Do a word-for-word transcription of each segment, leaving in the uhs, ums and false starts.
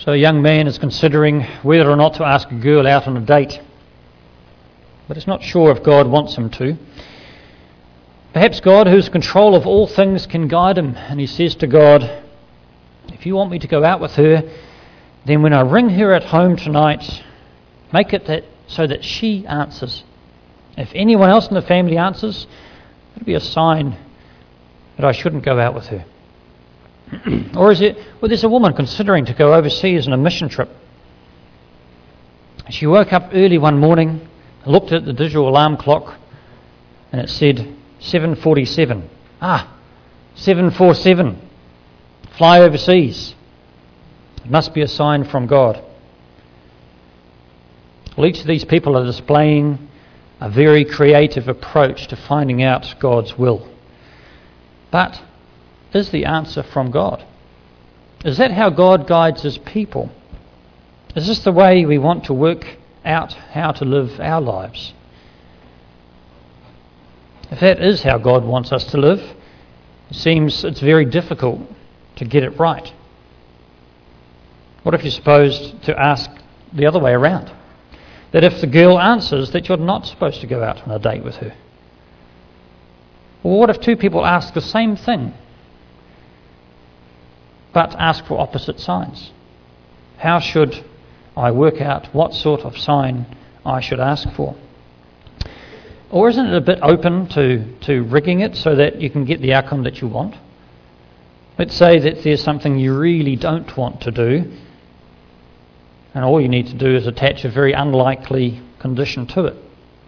So a young man is considering whether or not to ask a girl out on a date, but is not sure if God wants him to. Perhaps God, who's in control of all things, can guide him, and he says to God, if you want me to go out with her, then when I ring her at home tonight, make it that so that she answers. If anyone else in the family answers, it'll be a sign that I shouldn't go out with her. Or is it, well, there's a woman considering to go overseas on a mission trip. She woke up early one morning, looked at the digital alarm clock, and it said seven forty-seven. Ah, seven forty-seven. Fly overseas. It must be a sign from God. Well, each of these people are displaying a very creative approach to finding out God's will. But is the answer from God? Is that how God guides his people? Is this the way we want to work out how to live our lives? If that is how God wants us to live, it seems it's very difficult to get it right. What if you're supposed to ask the other way around? That if the girl answers, that you're not supposed to go out on a date with her? Or what if two people ask the same thing, but ask for opposite signs? How should I work out what sort of sign I should ask for? Or isn't it a bit open to, to rigging it so that you can get the outcome that you want? Let's say that there's something you really don't want to do, and all you need to do is attach a very unlikely condition to it.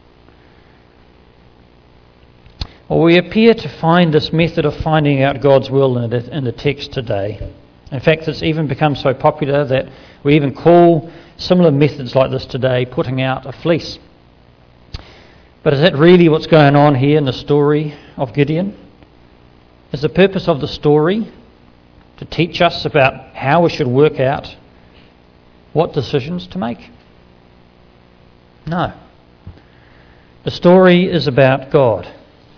Well, we appear to find this method of finding out God's will in the, in the text today. In fact, it's even become so popular that we even call similar methods like this today putting out a fleece. But is that really what's going on here in the story of Gideon? Is the purpose of the story to teach us about how we should work out what decisions to make? No. The story is about God.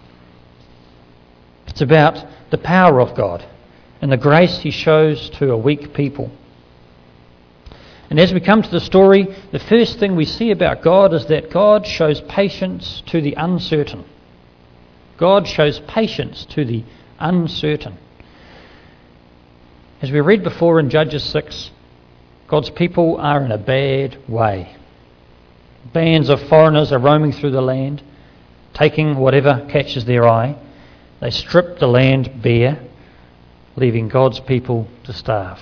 It's about the power of God and the grace he shows to a weak people. And as we come to the story, the first thing we see about God is that God shows patience to the uncertain. God shows patience to the uncertain. As we read before in Judges six, God's people are in a bad way. Bands of foreigners are roaming through the land, taking whatever catches their eye. They strip the land bare, leaving God's people to starve.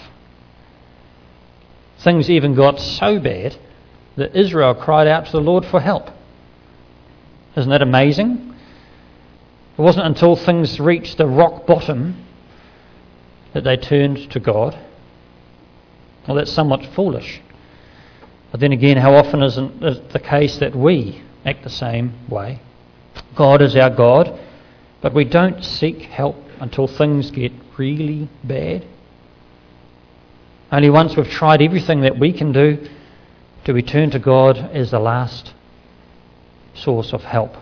Things even got so bad that Israel cried out to the Lord for help. Isn't that amazing? It wasn't until things reached the rock bottom that they turned to God. Well, that's somewhat foolish. But then again, how often isn't it the case that we act the same way? God is our God, but we don't seek help until things get really bad. Only once we've tried everything that we can do do we turn to God as the last source of help.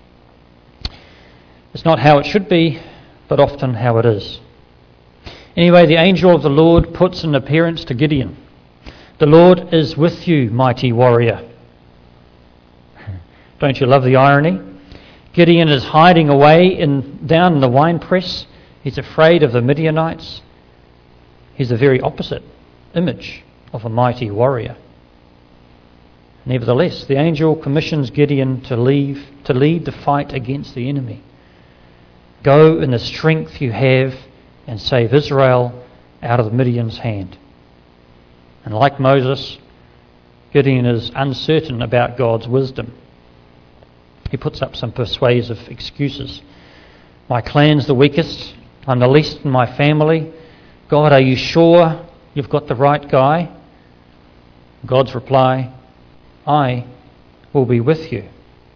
It's not how it should be, but often how it is. Anyway, the angel of the Lord puts an appearance to Gideon. The Lord is with you, mighty warrior. Don't you love the irony? Gideon is hiding away in, down in the winepress. He's afraid of the Midianites. He's the very opposite image of a mighty warrior. Nevertheless, the angel commissions Gideon to leave, to lead the fight against the enemy. Go in the strength you have and save Israel out of Midian's hand. And like Moses, Gideon is uncertain about God's wisdom. He puts up some persuasive excuses. My clan's the weakest. I'm the least in my family. God, are you sure you've got the right guy? God's reply, I will be with you.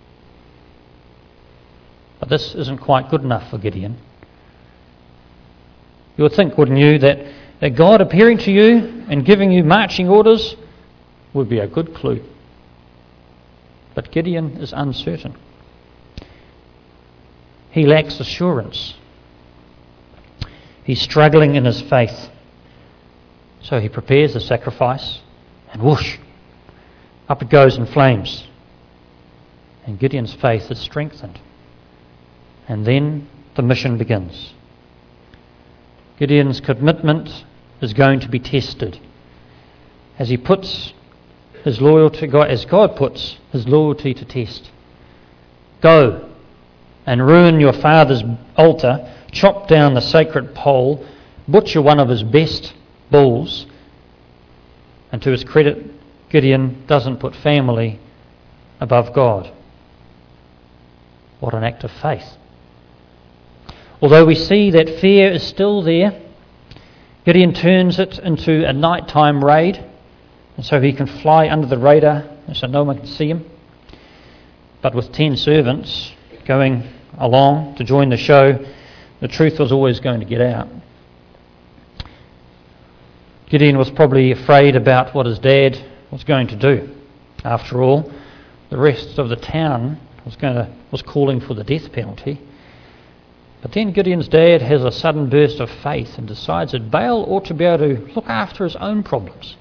But this isn't quite good enough for Gideon. You would think, wouldn't you, that, that God appearing to you and giving you marching orders would be a good clue. But Gideon is uncertain. He lacks assurance. He's struggling in his faith. So he prepares the sacrifice, and whoosh, up it goes in flames. And Gideon's faith is strengthened. And then the mission begins. Gideon's commitment is going to be tested as he puts his loyalty, as God puts his loyalty to test. Go and ruin your father's altar, chop down the sacred pole, butcher one of his best bulls. And to his credit, Gideon doesn't put family above God. What an act of faith. Although we see that fear is still there, Gideon turns it into a nighttime raid, and so he can fly under the radar, and so no one can see him. But with ten servants going along to join the show, the truth was always going to get out. Gideon was probably afraid about what his dad was going to do. After all, the rest of the town was going to was calling for the death penalty. But then Gideon's dad has a sudden burst of faith and decides that Baal ought to be able to look after his own problems.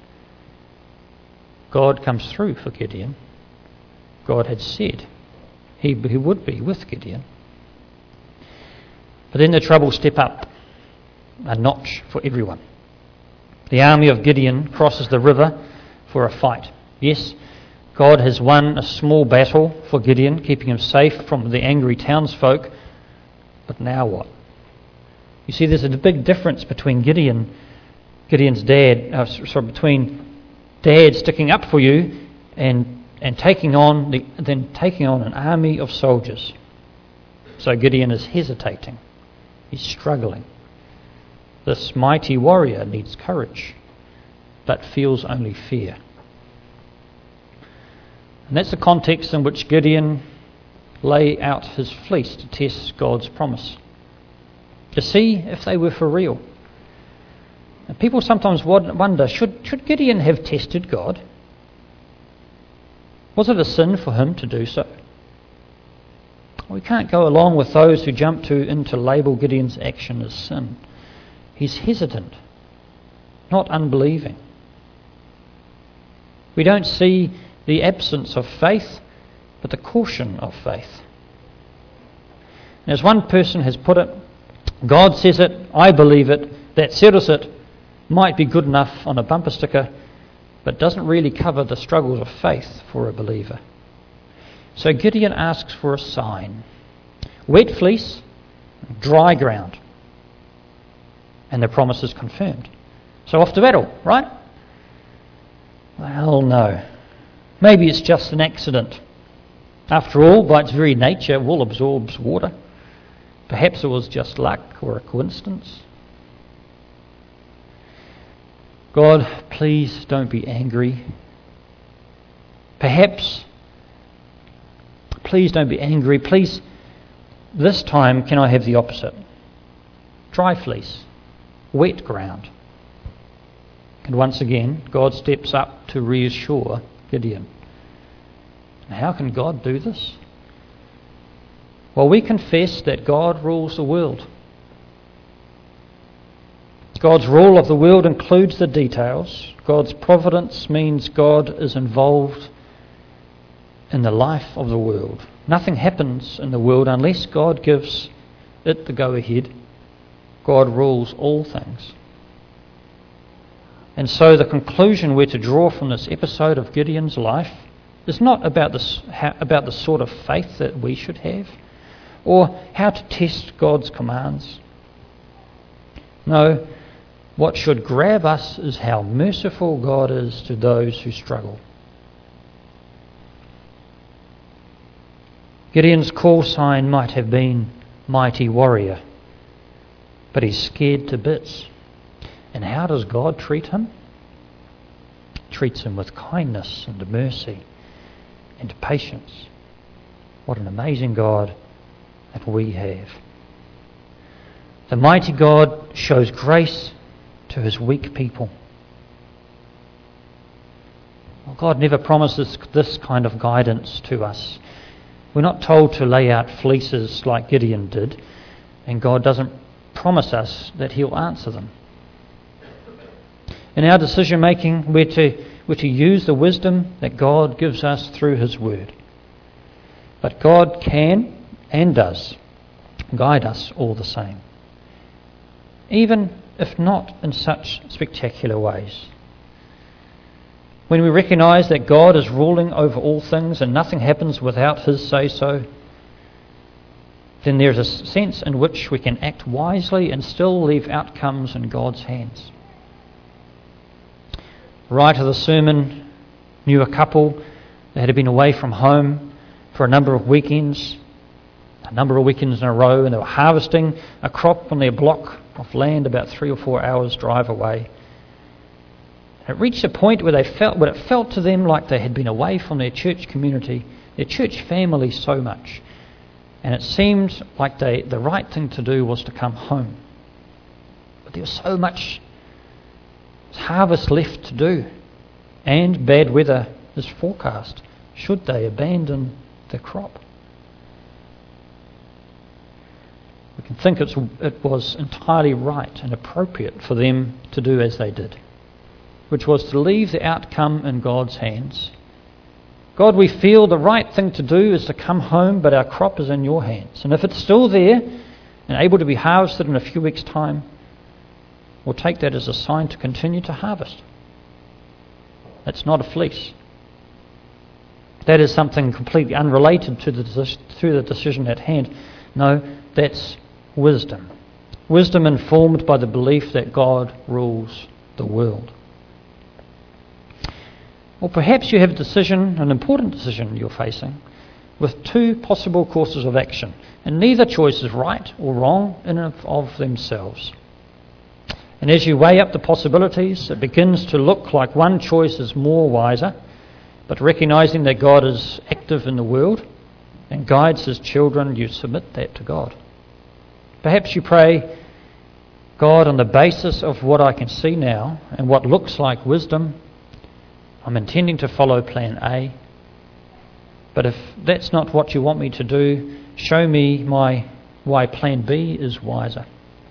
God comes through for Gideon. God had said he, he would be with Gideon. But then the troubles step up a notch for everyone. The army of Gideon crosses the river for a fight. Yes, God has won a small battle for Gideon, keeping him safe from the angry townsfolk. But now what? You see, there's a big difference between Gideon, Gideon's dad, uh, sorry, between dad sticking up for you and and taking on the then taking on an army of soldiers. So Gideon is hesitating. He's struggling. This mighty warrior needs courage, but feels only fear. And that's the context in which Gideon lay out his fleece to test God's promise, to see if they were for real. And people sometimes wonder, should, should Gideon have tested God? Was it a sin for him to do so? We can't go along with those who jump to into label Gideon's action as sin. He's hesitant, not unbelieving. We don't see the absence of faith, but the caution of faith. And as one person has put it, God says it, I believe it, that settles it, might be good enough on a bumper sticker, but doesn't really cover the struggles of faith for a believer. So Gideon asks for a sign. Wet fleece, dry ground. And the promise is confirmed. So off to battle, right? Well, no. Maybe it's just an accident. After all, by its very nature, wool absorbs water. Perhaps it was just luck or a coincidence. God, please don't be angry. Perhaps, please don't be angry. Please, this time, can I have the opposite? Dry fleece, wet ground. And once again, God steps up to reassure Gideon. How can God do this? Well, we confess that God rules the world. God's rule of the world includes the details. God's providence means God is involved in the life of the world. Nothing happens in the world unless God gives it the go-ahead. God rules all things. And so the conclusion we're to draw from this episode of Gideon's life is not about this, how, about the sort of faith that we should have or how to test God's commands. No, what should grab us is how merciful God is to those who struggle. Gideon's call sign might have been mighty warrior, but he's scared to bits. And how does God treat him? He treats him with kindness and mercy and patience. What an amazing God that we have. The mighty God shows grace to his weak people. Well, God never promises this kind of guidance to us. We're not told to lay out fleeces like Gideon did, and God doesn't promise us that he'll answer them. In our decision making, we're to, we're to use the wisdom that God gives us through His Word. But God can and does guide us all the same, even if not in such spectacular ways. When we recognise that God is ruling over all things and nothing happens without His say-so, then there is a sense in which we can act wisely and still leave outcomes in God's hands. The writer of the sermon knew a couple that had been away from home for a number of weekends, a number of weekends in a row, and they were harvesting a crop on their block of land about three or four hours drive away. It reached a point where they felt, where it felt to them like they had been away from their church community, their church family so much, and it seemed like they, the right thing to do was to come home. But there was so much harvest left to do, and bad weather is forecast. Should they abandon the crop? We can think it's, it was entirely right and appropriate for them to do as they did, which was to leave the outcome in God's hands. God, we feel the right thing to do is to come home, but our crop is in your hands. And if it's still there and able to be harvested in a few weeks' time, we'll take that as a sign to continue to harvest. That's not a fleece. That is something completely unrelated to the, to the decision at hand. No, that's wisdom. Wisdom informed by the belief that God rules the world. Or perhaps you have a decision, an important decision you're facing, with two possible courses of action, and neither choice is right or wrong in and of themselves. And as you weigh up the possibilities, it begins to look like one choice is more wiser, but recognizing that God is active in the world and guides His children, you submit that to God. Perhaps you pray, God, on the basis of what I can see now and what looks like wisdom, I'm intending to follow plan A, but if that's not what you want me to do, show me my why plan B is wiser.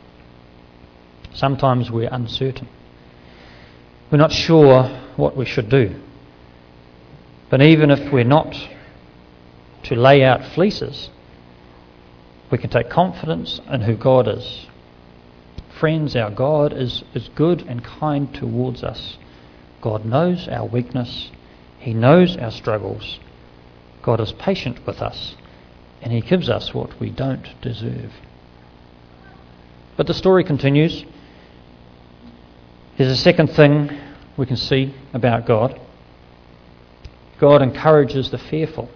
Sometimes we're uncertain. We're not sure what we should do. But even if we're not to lay out fleeces, we can take confidence in who God is. Friends, our God is, is good and kind towards us. God knows our weakness. He knows our struggles. God is patient with us, and He gives us what we don't deserve. But the story continues. There's a second thing we can see about God. God encourages the fearful.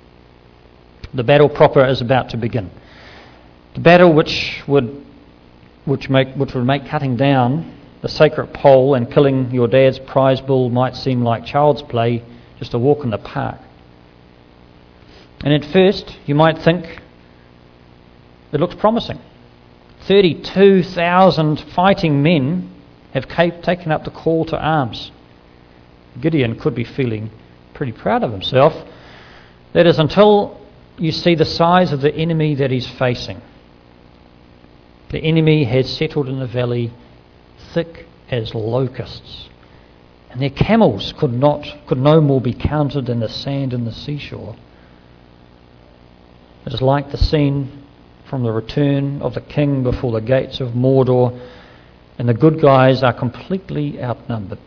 The battle proper is about to begin. The battle which would which make which would make cutting down the sacred pole and killing your dad's prize bull might seem like child's play, just a walk in the park. And at first, you might think it looks promising. thirty-two thousand fighting men have taken up the call to arms. Gideon could be feeling pretty proud of himself. That is, until you see the size of the enemy that he's facing. The enemy has settled in the valley thick as locusts, and their camels could not could no more be counted than the sand in the seashore. It is like the scene from the return of the king before the gates of Mordor, and the good guys are completely outnumbered.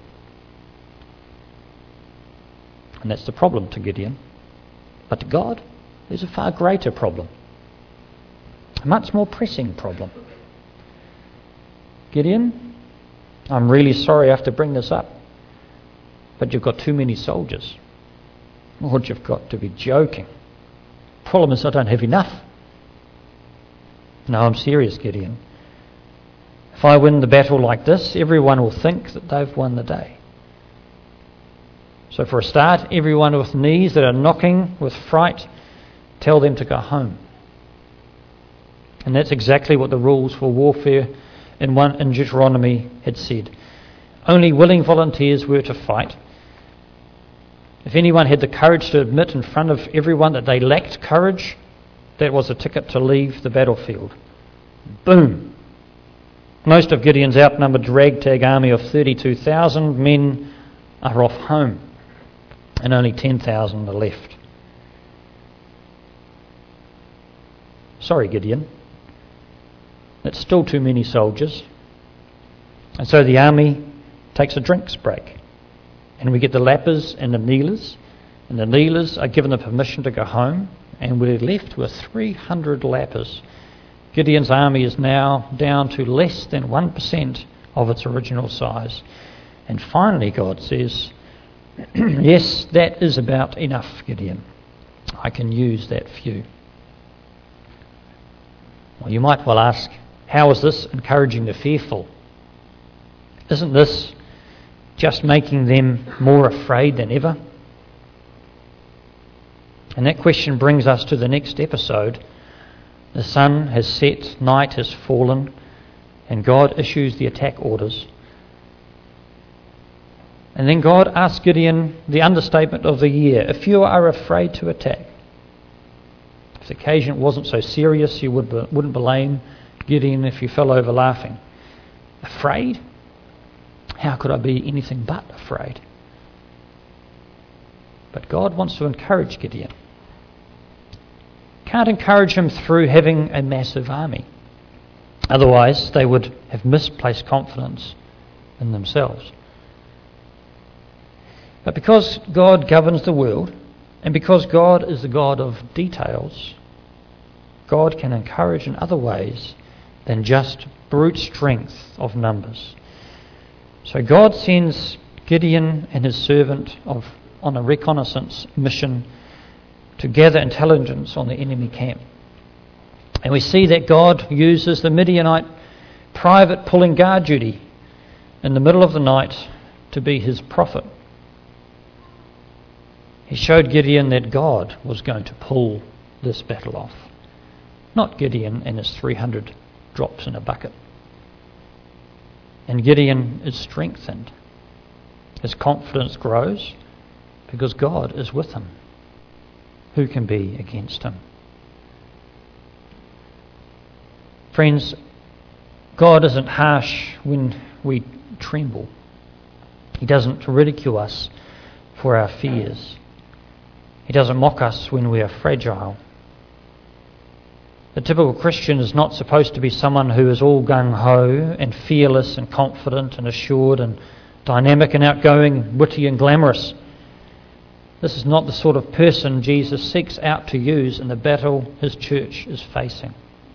And that's the problem to Gideon. But to God, there's a far greater problem, a much more pressing problem. Gideon, I'm really sorry I have to bring this up, but you've got too many soldiers. Lord, you've got to be joking. Problem is I don't have enough. No, I'm serious, Gideon. If I win the battle like this, everyone will think that they've won the day. So for a start, everyone with knees that are knocking with fright, tell them to go home. And that's exactly what the rules for warfare in one in Deuteronomy had said. Only willing volunteers were to fight. If anyone had the courage to admit in front of everyone that they lacked courage, that was a ticket to leave the battlefield. Boom! Most of Gideon's outnumbered ragtag army of thirty-two thousand men are off home, and only ten thousand are left. Sorry, Gideon. That's still too many soldiers. And so the army takes a drinks break. And we get the lappers and the kneelers. And the kneelers are given the permission to go home. And we're left with three hundred lappers. Gideon's army is now down to less than one percent of its original size. And finally God says, yes, that is about enough, Gideon. I can use that few. Well, you might well ask, how is this encouraging the fearful? Isn't this just making them more afraid than ever? And that question brings us to the next episode. The sun has set, night has fallen, and God issues the attack orders. And then God asks Gideon the understatement of the year. If you are afraid to attack, if the occasion wasn't so serious, you would, wouldn't blame Gideon if you fell over laughing. Afraid? How could I be anything but afraid? But God wants to encourage Gideon. Can't encourage him through having a massive army. Otherwise, they would have misplaced confidence in themselves. But because God governs the world, and because God is the God of details, God can encourage in other ways than just brute strength of numbers. So God sends Gideon and his servant of, on a reconnaissance mission to gather intelligence on the enemy camp. And we see that God uses the Midianite private pulling guard duty in the middle of the night to be his prophet. He showed Gideon that God was going to pull this battle off, not Gideon and his three hundred drops in a bucket. And Gideon is strengthened. His confidence grows because God is with him. Who can be against him? Friends, God isn't harsh when we tremble. He doesn't ridicule us for our fears. He doesn't mock us when we are fragile. The typical Christian is not supposed to be someone who is all gung-ho and fearless and confident and assured and dynamic and outgoing, witty and glamorous. This is not the sort of person Jesus seeks out to use in the battle his church is facing.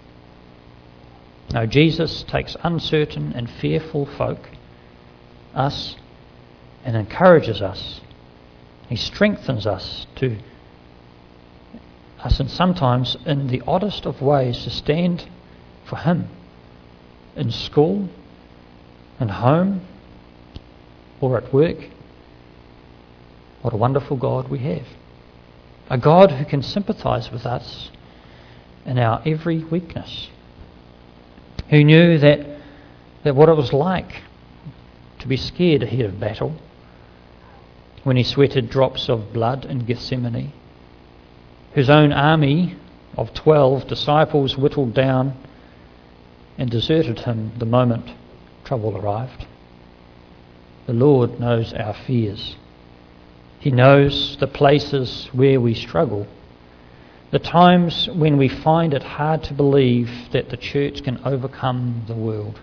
No, Jesus takes uncertain and fearful folk, us, and encourages us. He strengthens us to us, and sometimes in the oddest of ways, to stand for him in school, in home, or at work. What a wonderful God we have. A God who can sympathise with us in our every weakness. Who knew that, that what it was like to be scared ahead of battle when he sweated drops of blood in Gethsemane. Whose own army of twelve disciples whittled down and deserted him the moment trouble arrived. The Lord knows our fears. He knows the places where we struggle, the times when we find it hard to believe that the church can overcome the world.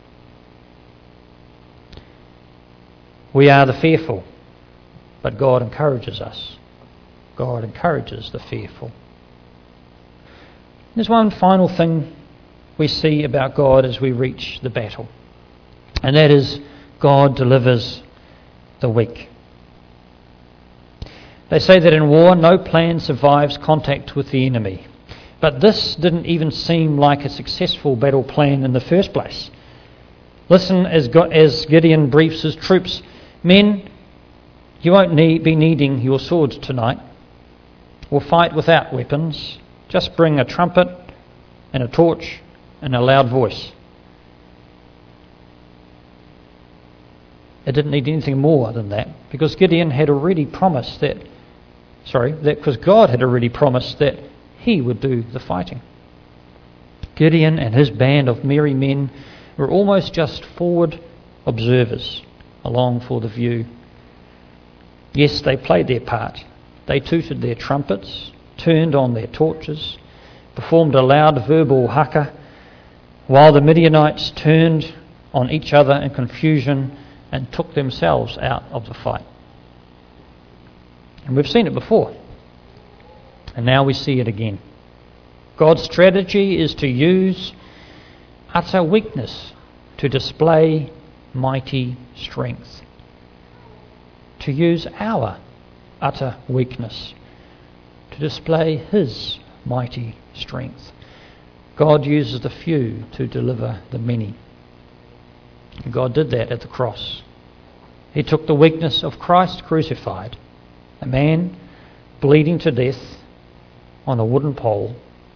We are the fearful, but God encourages us. God encourages the fearful. There's one final thing we see about God as we reach the battle, and that is God delivers the weak. They say that in war, no plan survives contact with the enemy. But this didn't even seem like a successful battle plan in the first place. Listen as, God, as Gideon briefs his troops. Men, you won't need, be needing your swords tonight. We'll fight without weapons. Just bring a trumpet and a torch and a loud voice. It didn't need anything more than that, because Gideon had already promised that Sorry, that because God had already promised that he would do the fighting. Gideon and his band of merry men were almost just forward observers along for the view. Yes, they played their part. They tooted their trumpets, turned on their torches, performed a loud verbal haka, while the Midianites turned on each other in confusion and took themselves out of the fight. And we've seen it before, and now we see it again. God's strategy is to use utter weakness to display mighty strength. To use our utter weakness to display His mighty strength. God uses the few to deliver the many. And God did that at the cross. He took the weakness of Christ crucified, a man bleeding to death on a wooden pole.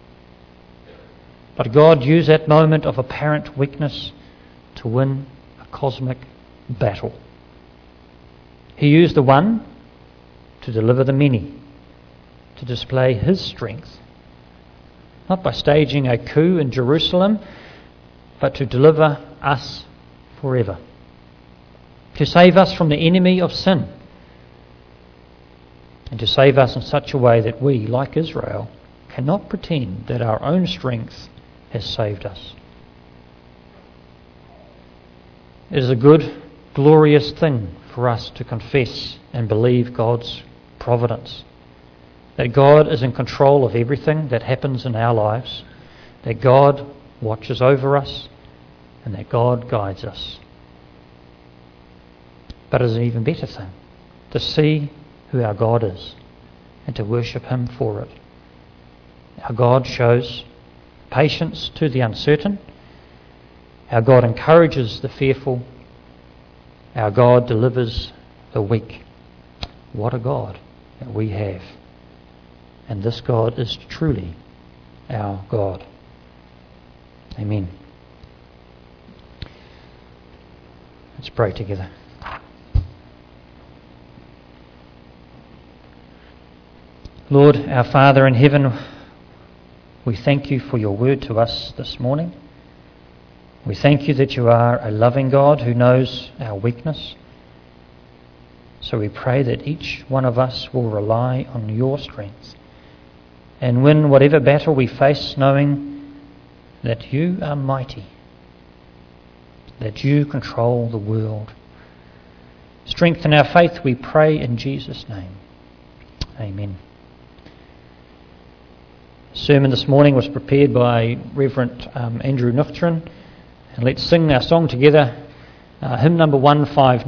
But God used that moment of apparent weakness to win a cosmic battle. He used the one to deliver the many, to display His strength, not by staging a coup in Jerusalem, but to deliver us forever, to save us from the enemy of sin, and to save us in such a way that we, like Israel, cannot pretend that our own strength has saved us. It is a good, glorious thing for us to confess and believe God's providence, that God is in control of everything that happens in our lives, that God watches over us, and that God guides us. But it is an even better thing to see who our God is and to worship Him for it. Our God shows patience to the uncertain. Our God encourages the fearful. Our God delivers the weak. What a God that we have. And this God is truly our God. Amen. Let's pray together. Lord, our Father in heaven, we thank You for Your word to us this morning. We thank You that You are a loving God who knows our weakness. So we pray that each one of us will rely on Your strength and win whatever battle we face, knowing that You are mighty, that You control the world. Strengthen our faith, we pray in Jesus' name. Amen. The sermon this morning was prepared by Reverend um, Andrew Nuchteren. And let's sing our song together, uh, hymn number one five nine.